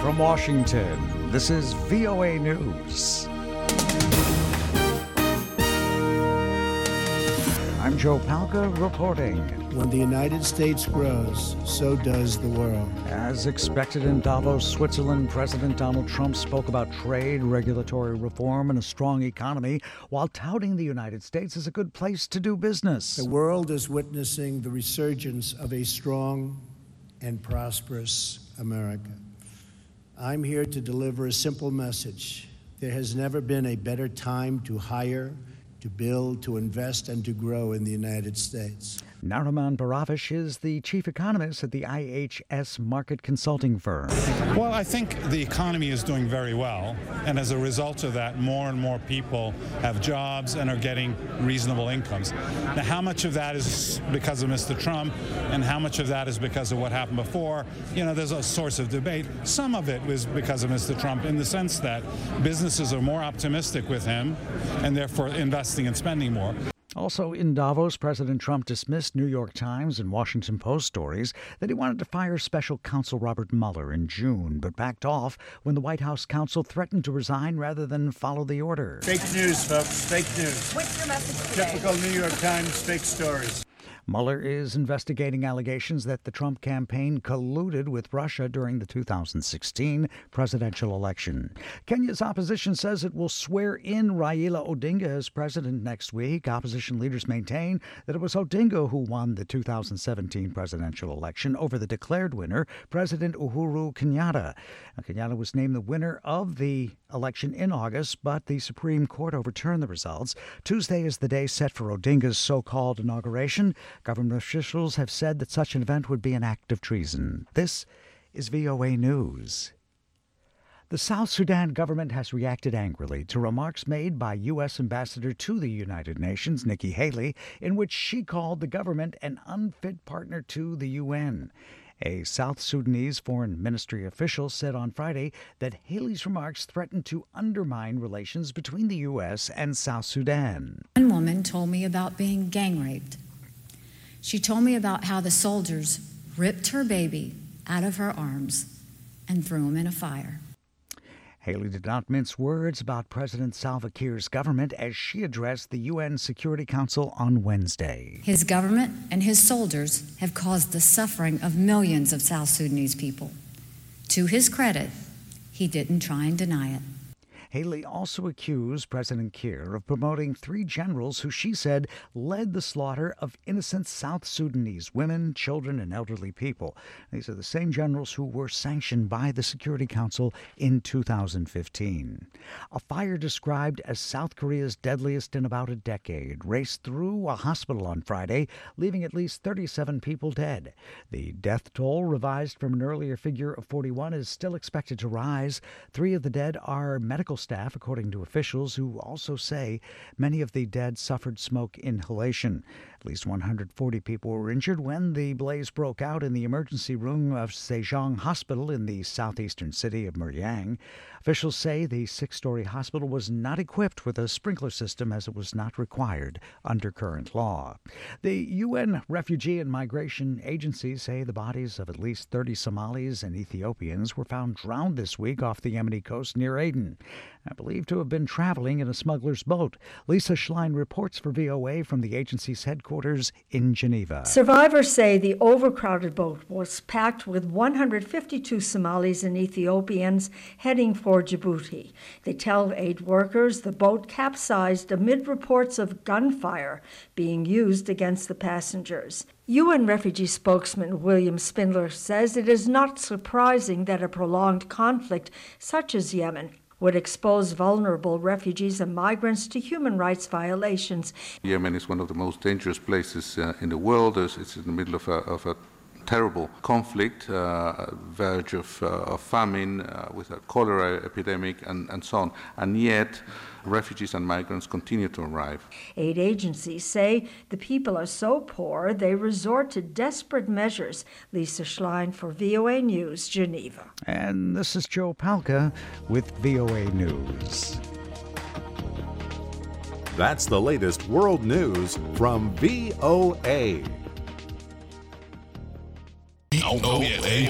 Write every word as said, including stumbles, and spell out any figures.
from Washington, this is V O A News. I'm Joe Palca reporting. When the United States grows, so does the world. As expected in Davos, Switzerland, President Donald Trump spoke about trade, regulatory reform, and a strong economy while touting the United States as a good place to do business. The world is witnessing the resurgence of a strong and prosperous America. I'm here to deliver a simple message. There has never been a better time to hire, to build, to invest, and to grow in the United States. Nariman Baravish is the chief economist at the I H S market consulting firm. Well, I think the economy is doing very well, and as a result of that, more and more people have jobs and are getting reasonable incomes. Now, how much of that is because of Mister Trump, and how much of that is because of what happened before? You know, there's a source of debate. Some of it was because of Mister Trump in the sense that businesses are more optimistic with him, and therefore investing and spending more. Also in Davos, President Trump dismissed New York Times and Washington Post stories that he wanted to fire special counsel Robert Mueller in June, but backed off when the White House counsel threatened to resign rather than follow the order. Fake news, folks. Fake news. What's your message today? Typical New York Times fake stories. Mueller is investigating allegations that the Trump campaign colluded with Russia during the two thousand sixteen presidential election. Kenya's opposition says it will swear in Raila Odinga as president next week. Opposition leaders maintain that it was Odinga who won the two thousand seventeen presidential election over the declared winner, President Uhuru Kenyatta. Now, Kenyatta was named the winner of the election in August, but the Supreme Court overturned the results. Tuesday is the day set for Odinga's so-called inauguration. Government officials have said that such an event would be an act of treason. This is V O A News. The South Sudan government has reacted angrily to remarks made by U S Ambassador to the United Nations, Nikki Haley, in which she called the government an unfit partner to the U N. A South Sudanese foreign ministry official said on Friday that Haley's remarks threatened to undermine relations between the U S and South Sudan. One woman told me about being gang raped. She told me about how the soldiers ripped her baby out of her arms and threw him in a fire. Haley did not mince words about President Salva Kiir's government as she addressed the U N Security Council on Wednesday. His government and his soldiers have caused the suffering of millions of South Sudanese people. To his credit, he didn't try and deny it. Haley also accused President Kiir of promoting three generals who she said led the slaughter of innocent South Sudanese women, children, and elderly people. These are the same generals who were sanctioned by the Security Council in two thousand fifteen. A fire described as South Korea's deadliest in about a decade raced through a hospital on Friday, leaving at least thirty-seven people dead. The death toll, revised from an earlier figure of forty-one, is still expected to rise. Three of the dead are medical staff, according to officials who also say many of the dead suffered smoke inhalation. At least one hundred forty people were injured when the blaze broke out in the emergency room of Sejong Hospital in the southeastern city of Muryang. Officials say the six-story hospital was not equipped with a sprinkler system as it was not required under current law. The U N Refugee and Migration Agency say the bodies of at least thirty Somalis and Ethiopians were found drowned this week off the Yemeni coast near Aden, believed to have been traveling in a smuggler's boat. Lisa Schlein reports for V O A from the agency's headquarters in Geneva. Survivors say the overcrowded boat was packed with one hundred fifty-two Somalis and Ethiopians heading for Djibouti. They tell aid workers the boat capsized amid reports of gunfire being used against the passengers. U N refugee spokesman William Spindler says it is not surprising that a prolonged conflict such as Yemen would expose vulnerable refugees and migrants to human rights violations. Yemen is one of the most dangerous places uh, in the world. It's in the middle of a, of a terrible conflict, uh, verge of, uh, of famine, uh, with a cholera epidemic, and, and so on. And yet, refugees and migrants continue to arrive. Aid agencies say the people are so poor they resort to desperate measures. Lisa Schlein for V O A News, Geneva. And this is Joe Palca with V O A News. That's the latest world news from V O A.